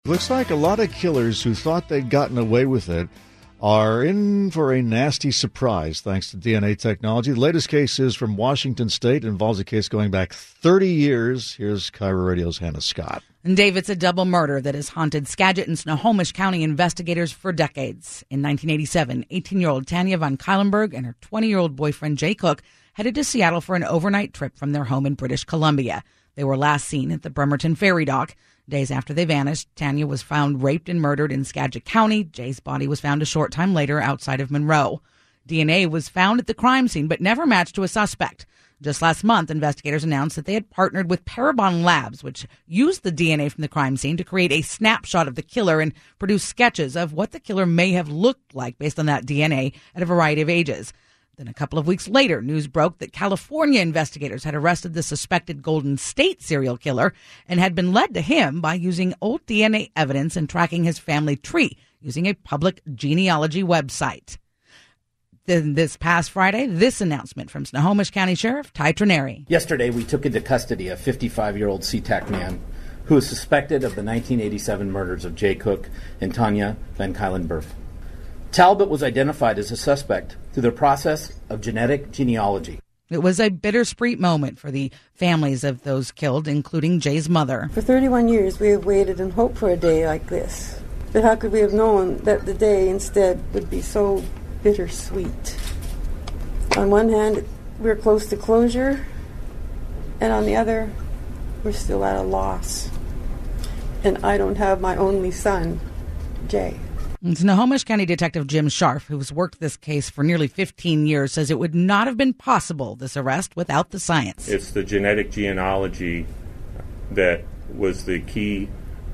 Looks like a lot of killers who thought they'd gotten away with it are in for a nasty surprise thanks to DNA technology. The latest case is from Washington State. It involves a case going back 30 years. Here's KIRO Radio's Hannah Scott. And Dave, it's a double murder that has haunted Skagit and Snohomish County investigators for decades. In 1987, 18-year-old Tanya Van Cuylenberg and her 20-year-old boyfriend Jay Cook headed to Seattle for an overnight trip from their home in British Columbia. They were last seen at the Bremerton Ferry Dock. Days after they vanished, Tanya was found raped and murdered in Skagit County. Jay's body was found a short time later outside of Monroe. DNA was found at the crime scene, but never matched to a suspect. Just last month, investigators announced that they had partnered with Parabon Labs, which used the DNA from the crime scene to create a snapshot of the killer and produce sketches of what the killer may have looked like based on that DNA at a variety of ages. Then a couple of weeks later, news broke that California investigators had arrested the suspected Golden State serial killer and had been led to him by using old DNA evidence and tracking his family tree using a public genealogy website. Then this past Friday, this announcement from Snohomish County Sheriff Ty Trineri. Yesterday, we took into custody a 55-year-old SeaTac man who is suspected of the 1987 murders of Jay Cook and Tanya Van Cuylenberg. Talbot was identified as a suspect through the process of genetic genealogy. It was a bittersweet moment for the families of those killed, including Jay's mother. For 31 years, we have waited and hoped for a day like this. But how could we have known that the day instead would be so bittersweet? On one hand, we're close to closure, and on the other, we're still at a loss. And I don't have my only son, Jay. Snohomish County Detective Jim Scharf, who's worked this case for nearly 15 years, says it would not have been possible, this arrest, without the science. It's the genetic genealogy that was the key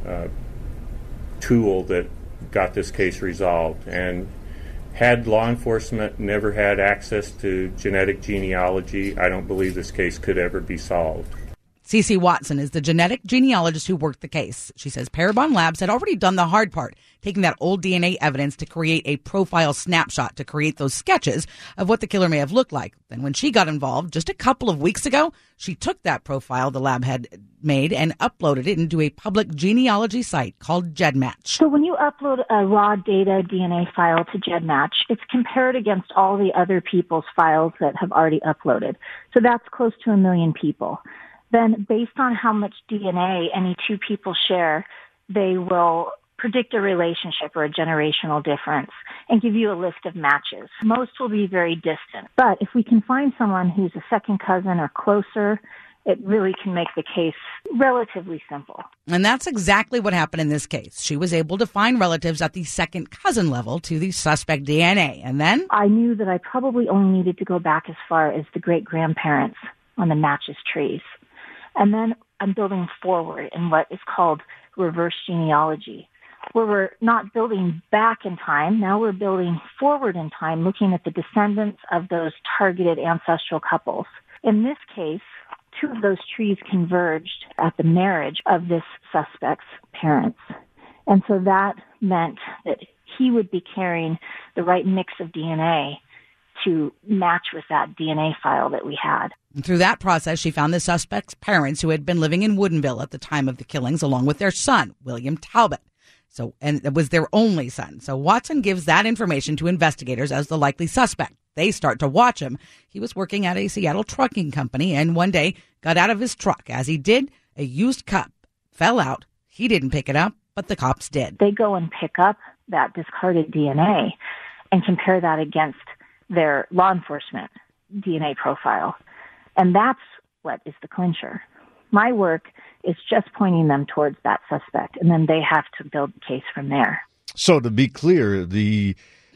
tool that got this case resolved. And had law enforcement never had access to genetic genealogy, I don't believe this case could ever be solved. Cece Watson is the genetic genealogist who worked the case. She says Parabon Labs had already done the hard part, taking that old DNA evidence to create a profile snapshot to create those sketches of what the killer may have looked like. Then when she got involved just a couple of weeks ago, she took that profile the lab had made and uploaded it into a public genealogy site called GEDmatch. So when you upload a raw data DNA file to GEDmatch, it's compared against all the other people's files that have already uploaded. So that's close to 1 million people. Then based on how much DNA any two people share, they will predict a relationship or a generational difference and give you a list of matches. Most will be very distant. But if we can find someone who's a second cousin or closer, it really can make the case relatively simple. And that's exactly what happened in this case. She was able to find relatives at the second cousin level to the suspect DNA. And then I knew that I probably only needed to go back as far as the great-grandparents on the matches trees. And then I'm building forward in what is called reverse genealogy, where we're not building back in time. Now we're building forward in time, looking at the descendants of those targeted ancestral couples. In this case, two of those trees converged at the marriage of this suspect's parents. And so that meant that he would be carrying the right mix of DNA to match with that DNA file that we had. And through that process, she found the suspect's parents who had been living in Woodinville at the time of the killings, along with their son, William Talbot. And it was their only son. So Watson gives that information to investigators as the likely suspect. They start to watch him. He was working at a Seattle trucking company and one day got out of his truck. As he did, a used cup fell out. He didn't pick it up, but the cops did. They go and pick up that discarded DNA and compare that against their law enforcement DNA profile. And that's what is the clincher. My work is just pointing them towards that suspect, and then they have to build the case from there. So to be clear, the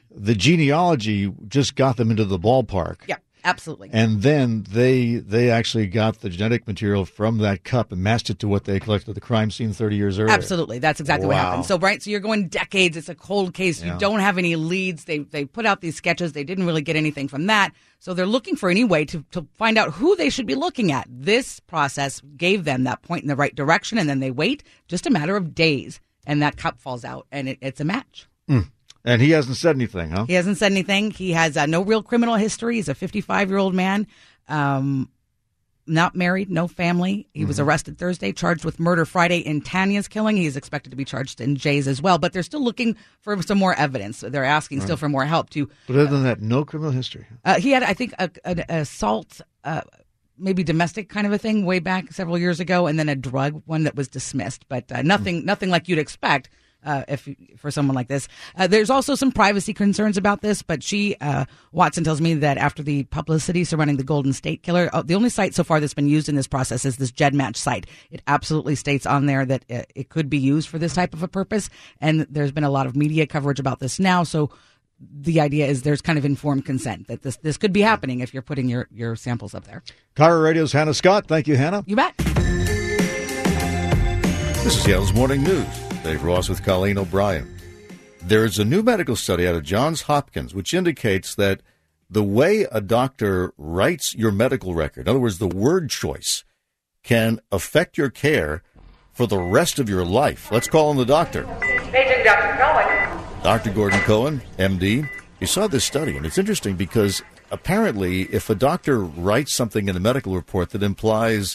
genealogy just got them into the ballpark. Yeah, absolutely. And then they actually got the genetic material from that cup and matched it to what they collected at the crime scene 30 years earlier. Absolutely. That's exactly what happened. So you're going decades. It's a cold case. You don't have any leads. They put out these sketches. They didn't really get anything from that. So they're looking for any way to find out who they should be looking at. This process gave them that point in the right direction, and then they wait just a matter of days, and that cup falls out, and it's a match. And he hasn't said anything, huh? He hasn't said anything. He has no real criminal history. He's a 55-year-old man. not married, no family. He was arrested Thursday, charged with murder Friday in Tanya's killing. He is expected to be charged in Jay's as well, but they're still looking for some more evidence. They're asking still for more help to. But other than that, no criminal history. He had, I think, an assault, maybe domestic kind of a thing way back several years ago, and then a drug one that was dismissed, but nothing like you'd expect. For someone like this. There's also some privacy concerns about this, but Watson tells me that after the publicity surrounding the Golden State Killer, the only site so far that's been used in this process is this GEDmatch site. It absolutely states on there that it could be used for this type of a purpose, and there's been a lot of media coverage about this now, so the idea is there's kind of informed consent that this could be happening if you're putting your samples up there. KIRO Radio's Hannah Scott. Thank you, Hannah. You bet. This is Seattle's Morning News. Dave Ross with Colleen O'Brien. There's a new medical study out of Johns Hopkins which indicates that the way a doctor writes your medical record, in other words, the word choice, can affect your care for the rest of your life. Let's call him the doctor. Paging Dr. Cohen. Dr. Gordon Cohen, MD. He saw this study, and it's interesting because apparently if a doctor writes something in a medical report that implies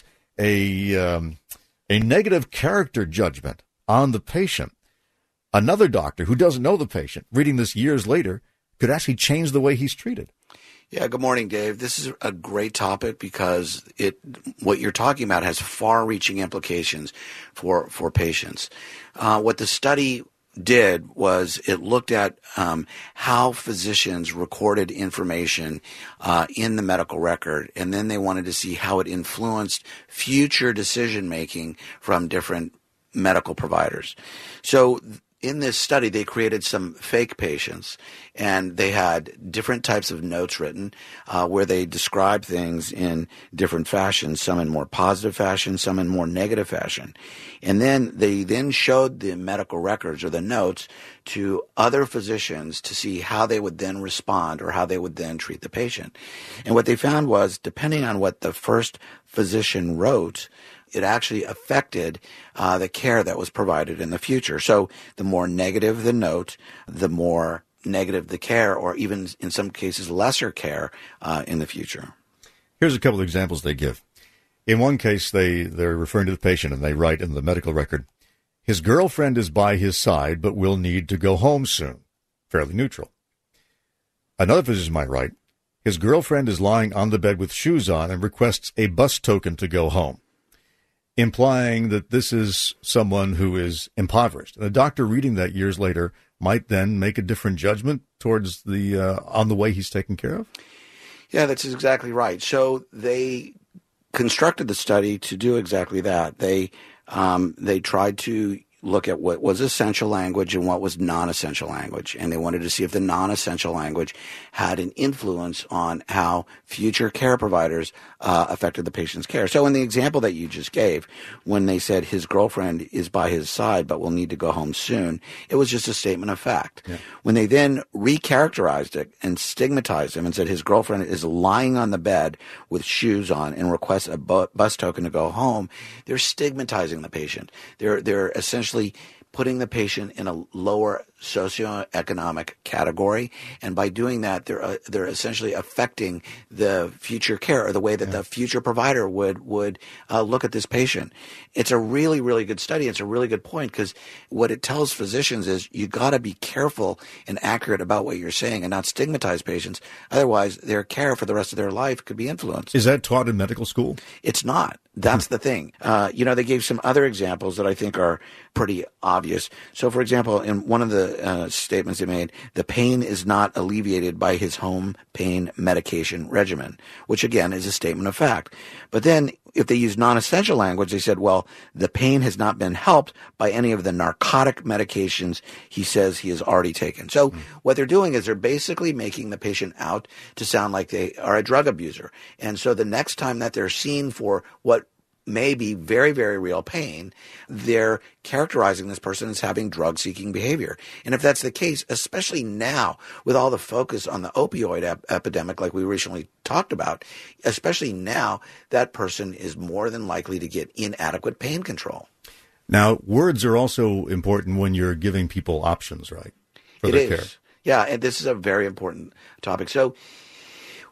a negative character judgment on the patient, another doctor who doesn't know the patient, reading this years later, could actually change the way he's treated. Yeah, good morning, Dave. This is a great topic because what you're talking about has far-reaching implications for patients. What the study did was it looked at how physicians recorded information in the medical record, and then they wanted to see how it influenced future decision-making from different medical providers. So in this study, they created some fake patients, and they had different types of notes written where they described things in different fashions, some in more positive fashion, some in more negative fashion. And then they showed the medical records or the notes to other physicians to see how they would then respond or how they would then treat the patient. And what they found was, depending on what the first physician wrote, it actually affected the care that was provided in the future. So the more negative the note, the more negative the care, or even in some cases lesser care in the future. Here's a couple of examples they give. In one case, they're referring to the patient, and they write in the medical record, his girlfriend is by his side but will need to go home soon. Fairly neutral. Another physician might write, his girlfriend is lying on the bed with shoes on and requests a bus token to go home, implying that this is someone who is impoverished. And a doctor reading that years later might then make a different judgment towards on the way he's taken care of? Yeah, that's exactly right. So they constructed the study to do exactly that. They tried to look at what was essential language and what was non-essential language. And they wanted to see if the non-essential language had an influence on how future care providers affected the patient's care. So in the example that you just gave, when they said his girlfriend is by his side but will need to go home soon, it was just a statement of fact. Yeah. When they then recharacterized it and stigmatized him and said his girlfriend is lying on the bed with shoes on and requests a bus token to go home, they're stigmatizing the patient. They're essentially putting the patient in a lower socioeconomic category, and by doing that, they're essentially affecting the future care or the way that the future provider would look at this patient. It's a really, really good study. It's a really good point because what it tells physicians is you got to be careful and accurate about what you're saying and not stigmatize patients. Otherwise, their care for the rest of their life could be influenced. Is that taught in medical school? It's not. That's the thing. They gave some other examples that I think are pretty obvious. So, for example, in one of the statements they made, the pain is not alleviated by his home pain medication regimen, which again is a statement of fact. But then if they use non-essential language, they said, well, the pain has not been helped by any of the narcotic medications he says he has already taken. So what they're doing is they're basically making the patient out to sound like they are a drug abuser. And so the next time that they're seen for what may be very, very real pain, they're characterizing this person as having drug-seeking behavior. And if that's the case, especially now with all the focus on the opioid epidemic like we recently talked about, especially now, that person is more than likely to get inadequate pain control. Now, words are also important when you're giving people options, right, for their care. Yeah, and this is a very important topic. So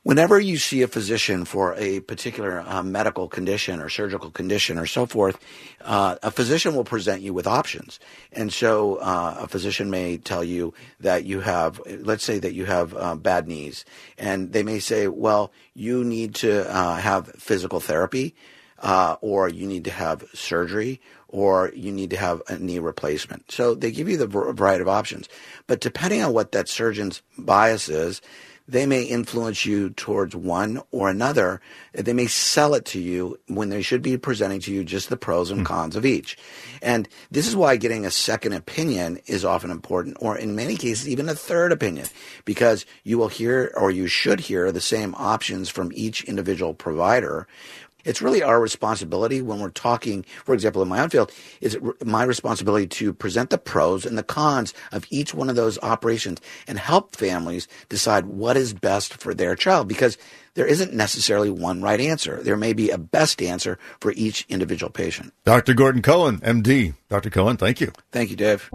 Whenever you see a physician for a particular medical condition or surgical condition or so forth, a physician will present you with options. And so a physician may tell you that you have, let's say that you have bad knees, and they may say, well, you need to have physical therapy, or you need to have surgery, or you need to have a knee replacement. So they give you the variety of options. But depending on what that surgeon's bias is, they may influence you towards one or another. They may sell it to you when they should be presenting to you just the pros and cons of each. And this is why getting a second opinion is often important, or in many cases, even a third opinion, because you will hear, or you should hear, the same options from each individual provider. It's really our responsibility when we're talking, for example, in my own field, it's my responsibility to present the pros and the cons of each one of those operations and help families decide what is best for their child, because there isn't necessarily one right answer. There may be a best answer for each individual patient. Dr. Gordon Cohen, MD. Dr. Cohen, thank you. Thank you, Dave.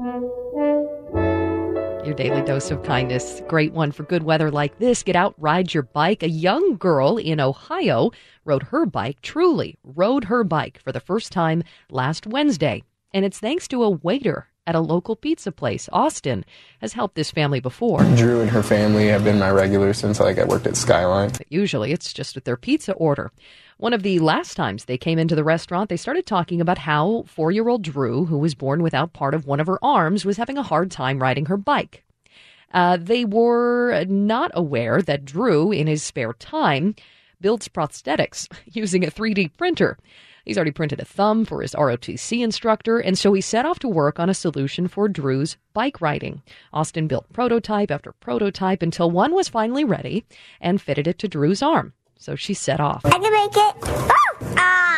Your daily dose of kindness. Great one for good weather like this. Get out, ride your bike. A young girl in Ohio rode her bike for the first time last Wednesday. And it's thanks to a waiter at a local pizza place. Austin has helped this family before. Drew and her family have been my regulars since I worked at Skyline. But usually it's just with their pizza order. One of the last times they came into the restaurant, they started talking about how 4-year-old Drew, who was born without part of one of her arms, was having a hard time riding her bike. They were not aware that Drew, in his spare time, builds prosthetics using a 3D printer. He's already printed a thumb for his ROTC instructor, and so he set off to work on a solution for Drew's bike riding. Austin built prototype after prototype until one was finally ready and fitted it to Drew's arm. So she set off. I can make it. Oh!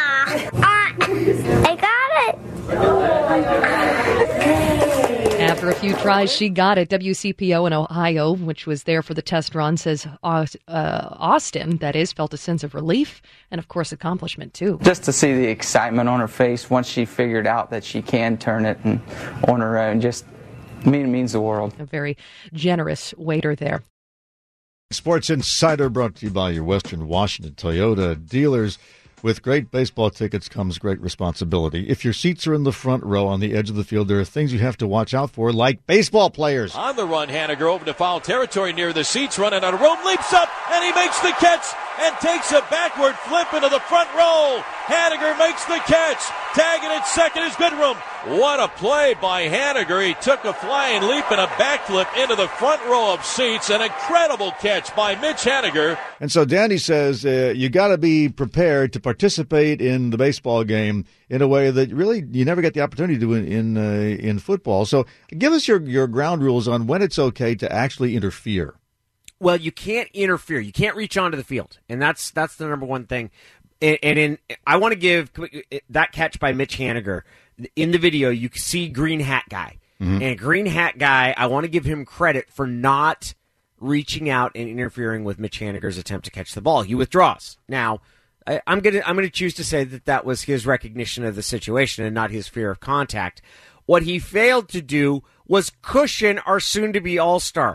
I got it. After a few tries, she got it. WCPO in Ohio, which was there for the test run, says Austin, that is, felt a sense of relief and, of course, accomplishment, too. Just to see the excitement on her face once she figured out that she can turn it and on her own, just means the world. A very generous waiter there. Sports Insider brought to you by your Western Washington Toyota dealers. With great baseball tickets comes great responsibility. If your seats are in the front row on the edge of the field, there are things you have to watch out for, like baseball players. On the run, Haniger over to foul territory near the seats, running out of room, leaps up, and he makes the catch and takes a backward flip into the front row. Haniger makes the catch. Tagging at second is Goodrum. What a play by Haniger. He took a flying leap and a backflip into the front row of seats. An incredible catch by Mitch Haniger. And so Danny says you got to be prepared to participate in the baseball game in a way that really you never get the opportunity to do in football. So give us your ground rules on when it's okay to actually interfere. Well, you can't interfere. You can't reach onto the field, and that's the number one thing. And I want to give that catch by Mitch Haniger. In the video, you can see Green Hat Guy. Mm-hmm. And Green Hat Guy, I want to give him credit for not reaching out and interfering with Mitch Haniger's attempt to catch the ball. He withdraws. Now, I'm gonna choose to say that was his recognition of the situation and not his fear of contact. What he failed to do was cushion our soon-to-be all-star.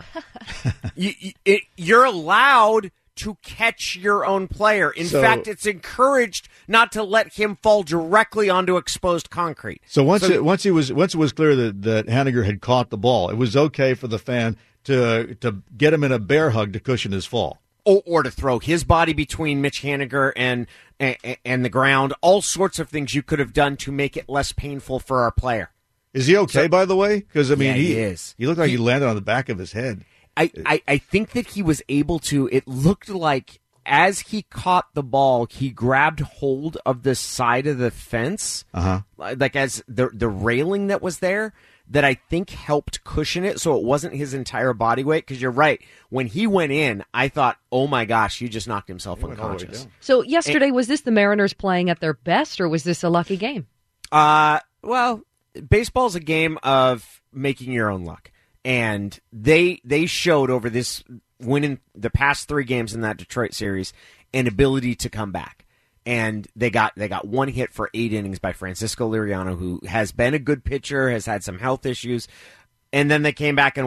You're allowed to catch your own player. In fact, it's encouraged not to let him fall directly onto exposed concrete. So once it was clear that Haniger had caught the ball, it was okay for the fan to get him in a bear hug to cushion his fall. Or to throw his body between Mitch Haniger and the ground. All sorts of things you could have done to make it less painful for our player. Is he okay, by the way? Because, I mean, he is. He looked like he landed on the back of his head. I think that he was able to. It looked like as he caught the ball, he grabbed hold of the side of the fence, like as the railing that was there, that I think helped cushion it so it wasn't his entire body weight. Because you're right. When he went in, I thought, oh, my gosh, he just knocked himself unconscious. So yesterday, was this the Mariners playing at their best, or was this a lucky game? Well, baseball's a game of making your own luck. And they showed over this winning the past 3 games in that Detroit series an ability to come back. And they got 1 hit for 8 innings by Francisco Liriano, who has been a good pitcher, has had some health issues. And then they came back and won it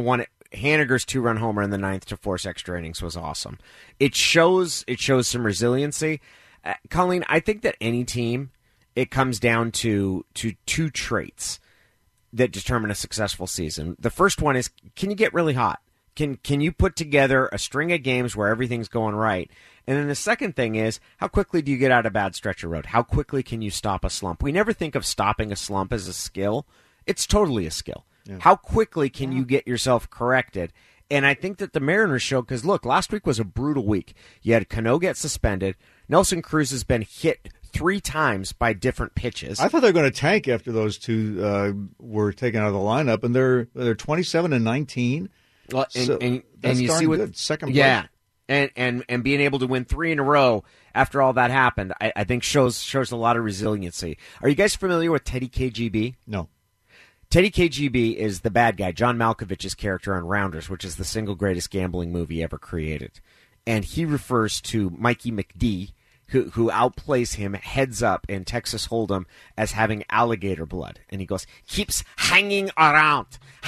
Haniger's 2-run homer in the 9th to force extra innings was awesome. It shows some resiliency. Colleen, I think that any team, it comes down to two traits that determine a successful season. The first one is, can you get really hot? Can you put together a string of games where everything's going right? And then the second thing is, how quickly do you get out of a bad stretch of road? How quickly can you stop a slump? We never think of stopping a slump as a skill. It's totally a skill. Yeah. How quickly can you get yourself corrected? And I think that the Mariners showed, because look, last week was a brutal week. You had Cano get suspended. Nelson Cruz has been hit 3 times by different pitches. I thought they were going to tank after those two were taken out of the lineup, and they're 27-19. Well, and you see what good. Second place. Yeah, and being able to win 3 in a row after all that happened, I think shows a lot of resiliency. Are you guys familiar with Teddy KGB? No. Teddy KGB is the bad guy, John Malkovich's character on Rounders, which is the single greatest gambling movie ever created. And he refers to Mikey McD, who outplays him heads up in Texas Hold'em, as having alligator blood. And he goes, keeps hanging around.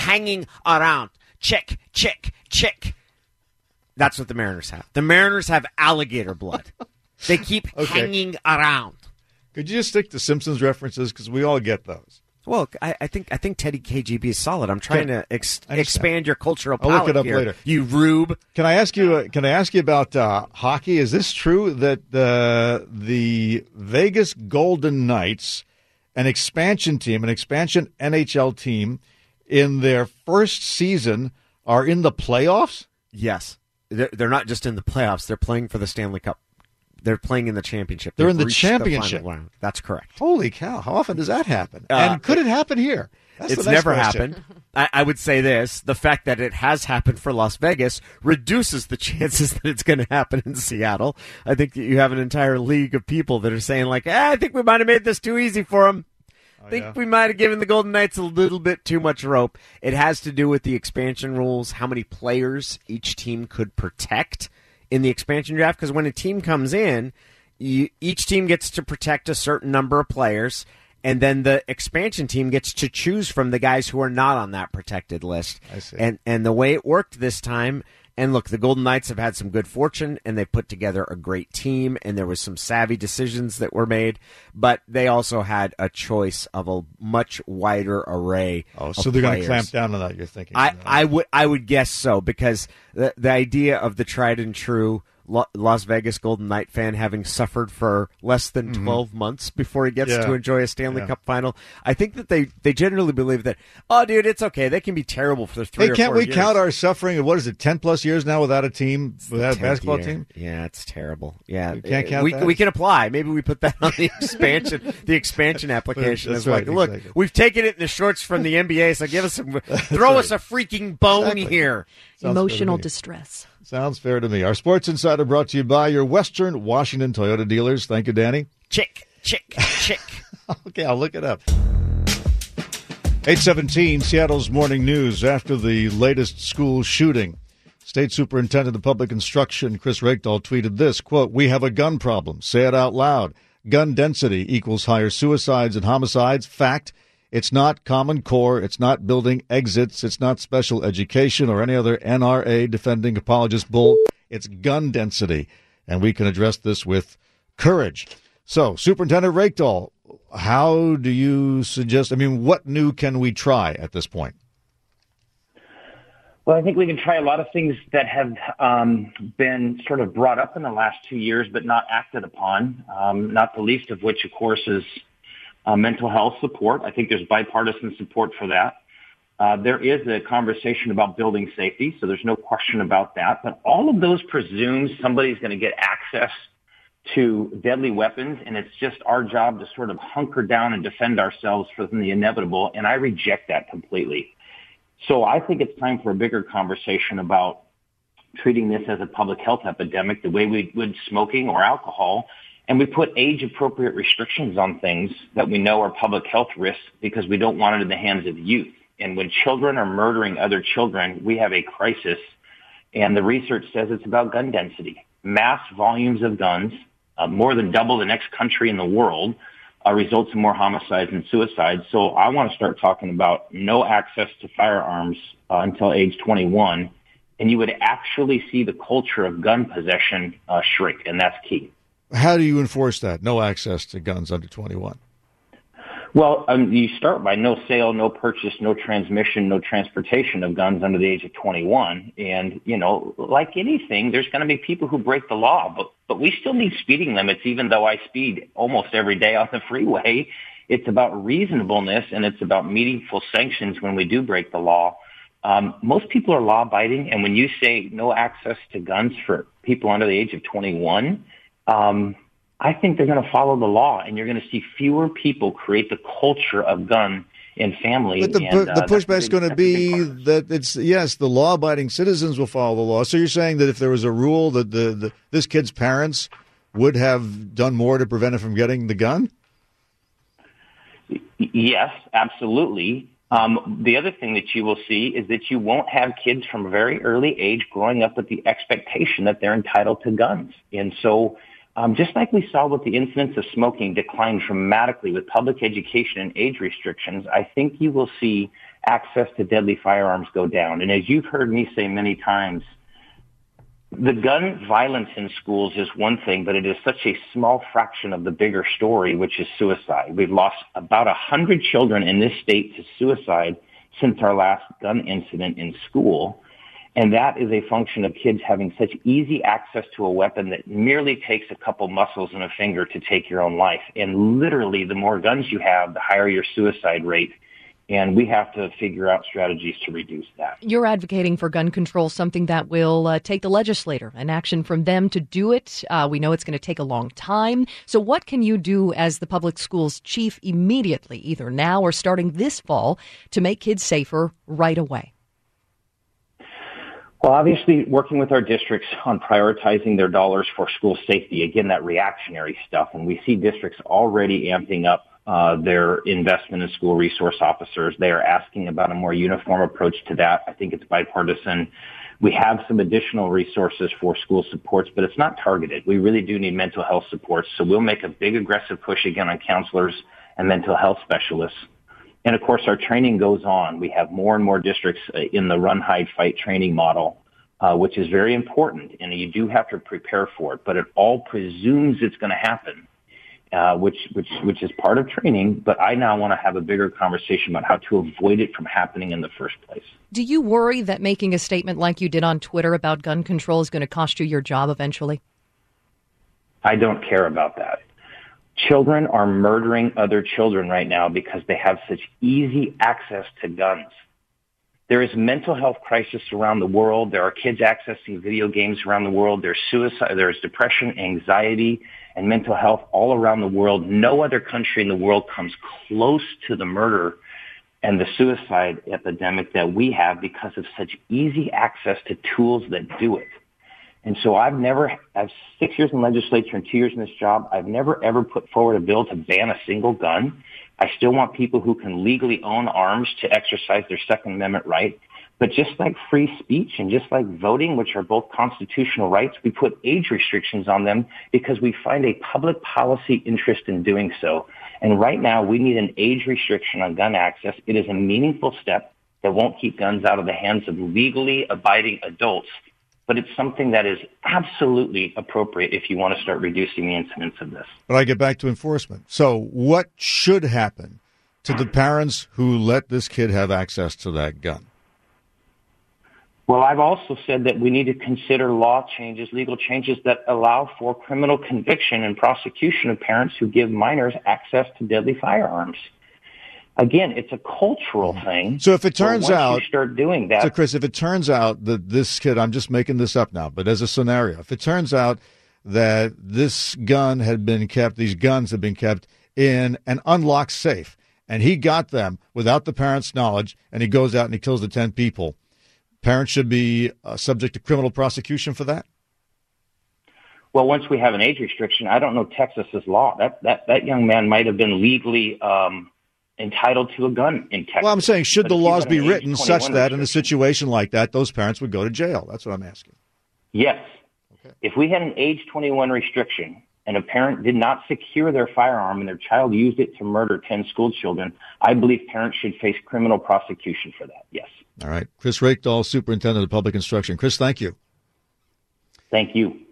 Check, check, check. That's what the Mariners have. The Mariners have alligator blood. They keep hanging around. Could you just stick to Simpsons references? Because we all get those. Well, I think Teddy KGB is solid. I'm trying to expand your cultural palate. I'll look it up here, later. You rube. Can I ask you about hockey? Is this true that the Vegas Golden Knights, an expansion NHL team, in their first season are in the playoffs? Yes, they're not just in the playoffs. They're playing for the Stanley Cup. They're playing in the championship. They're in the championship. That's correct. Holy cow. How often does that happen? And could it happen here? It's never happened. I would say this. The fact that it has happened for Las Vegas reduces the chances that it's going to happen in Seattle. I think that you have an entire league of people that are saying, like, I think we might have made this too easy for them. I think we might have given the Golden Knights a little bit too much rope. It has to do with the expansion rules, how many players each team could protect in the expansion draft, because when a team comes in, each team gets to protect a certain number of players, and then the expansion team gets to choose from the guys who are not on that protected list. I see. And the way it worked this time, and look, the Golden Knights have had some good fortune, and they put together a great team, and there was some savvy decisions that were made, but they also had a choice of a much wider array of so they're players. going to clamp down on that, you're thinking? I would guess so, because the idea of the tried and true Las Vegas Golden Knight fan having suffered for less than 12 months before he gets to enjoy a Stanley Cup final. I think that they generally believe that, oh, dude, it's okay. They can be terrible for 3 or 4 years. Hey, can't we count our suffering of, 10-plus years now without a team, without a basketball team? Yeah, it's terrible. Yeah, we can't count that? We can apply. Maybe we put that on the expansion application. It's right, like, look, we've taken it in the shorts from the NBA, so give us throw us a freaking bone here. Emotional distress. Sounds fair to me. Our Sports Insider brought to you by your Western Washington Toyota dealers. Thank you, Danny. Chick. Okay, I'll look it up. 8:17, Seattle's Morning News. After the latest school shooting, State Superintendent of Public Instruction Chris Rakedal tweeted this, quote, "We have a gun problem. Say it out loud. Gun density equals higher suicides and homicides. Fact. It's not Common Core. It's not building exits. It's not special education or any other NRA defending apologist bull. It's gun density. And we can address this with courage." So, Superintendent Rakedal, how do you suggest, what new can we try at this point? Well, I think we can try a lot of things that have been sort of brought up in the last 2 years but not acted upon, not the least of which, of course, is mental health support. I think there's bipartisan support for that. There is a conversation about building safety, so there's no question about that. But all of those presumes somebody's going to get access to deadly weapons, and it's just our job to sort of hunker down and defend ourselves from the inevitable, and I reject that completely. So I think it's time for a bigger conversation about treating this as a public health epidemic the way we would smoking or alcohol. And we put age-appropriate restrictions on things that we know are public health risks because we don't want it in the hands of youth. And when children are murdering other children, we have a crisis. And the research says it's about gun density. Mass volumes of guns, more than double the next country in the world, results in more homicides and suicides. So I want to start talking about no access to firearms until age 21, and you would actually see the culture of gun possession shrink, and that's key. How do you enforce that? No access to guns under 21. Well, you start by no sale, no purchase, no transmission, no transportation of guns under the age of 21. And, like anything, there's going to be people who break the law, but we still need speeding limits, even though I speed almost every day on the freeway. It's about reasonableness, and it's about meaningful sanctions when we do break the law. Most people are law-abiding, and when you say no access to guns for people under the age of 21, I think they're going to follow the law, and you're going to see fewer people create the culture of gun in family. But the pushback is going to be that the law-abiding citizens will follow the law. So you're saying that if there was a rule that this kid's parents would have done more to prevent it from getting the gun? Yes, absolutely. The other thing that you will see is that you won't have kids from a very early age growing up with the expectation that they're entitled to guns. And so just like we saw with the incidence of smoking decline dramatically with public education and age restrictions, I think you will see access to deadly firearms go down. And as you've heard me say many times, the gun violence in schools is one thing, but it is such a small fraction of the bigger story, which is suicide. We've lost about 100 children in this state to suicide since our last gun incident in school. And that is a function of kids having such easy access to a weapon that merely takes a couple muscles and a finger to take your own life. And literally, the more guns you have, the higher your suicide rate. And we have to figure out strategies to reduce that. You're advocating for gun control, something that will take the legislator and action from them to do it. We know it's going to take a long time. So what can you do as the public schools chief immediately, either now or starting this fall, to make kids safer right away? Well, obviously, working with our districts on prioritizing their dollars for school safety, again, that reactionary stuff. And we see districts already amping up their investment in school resource officers. They are asking about a more uniform approach to that. I think it's bipartisan. We have some additional resources for school supports, but it's not targeted. We really do need mental health supports. So we'll make a big aggressive push again on counselors and mental health specialists. And of course, our training goes on. We have more and more districts in the run, hide, fight training model, which is very important. And you do have to prepare for it, but it all presumes it's going to happen. Which is part of training, but I now want to have a bigger conversation about how to avoid it from happening in the first place. Do you worry that making a statement like you did on Twitter about gun control is going to cost you your job eventually? I don't care about that. Children are murdering other children right now because they have such easy access to guns. There is mental health crisis around the world. There are kids accessing video games around the world. There's suicide, there's depression, anxiety, and mental health all around the world. No other country in the world comes close to the murder and the suicide epidemic that we have because of such easy access to tools that do it. And so I've 6 years in legislature and 2 years in this job, I've never ever put forward a bill to ban a single gun. I still want people who can legally own arms to exercise their Second Amendment right. But just like free speech and just like voting, which are both constitutional rights, we put age restrictions on them because we find a public policy interest in doing so. And right now, we need an age restriction on gun access. It is a meaningful step that won't keep guns out of the hands of legally abiding adults. But it's something that is absolutely appropriate if you want to start reducing the incidence of this. But I get back to enforcement. So what should happen to the parents who let this kid have access to that gun? Well, I've also said that we need to consider law changes, legal changes that allow for criminal conviction and prosecution of parents who give minors access to deadly firearms. Again, it's a cultural thing. So if it turns out, you start doing that. So Chris, if it turns out that this kid, I'm just making this up now, but as a scenario, if it turns out that this gun had been kept, these guns had been kept in an unlocked safe, and he got them without the parents' knowledge, and he goes out and he kills the 10 people, parents should be subject to criminal prosecution for that? Well, once we have an age restriction, I don't know Texas's law. That young man might have been legally entitled to a gun in Texas. Well, I'm saying, should the laws be written such that in a situation like that, those parents would go to jail? That's what I'm asking. Yes. Okay. If we had an age 21 restriction, and a parent did not secure their firearm and their child used it to murder 10 school children, I believe parents should face criminal prosecution for that. Yes. All right. Chris Rakedahl, Superintendent of Public Instruction. Chris, thank you. Thank you.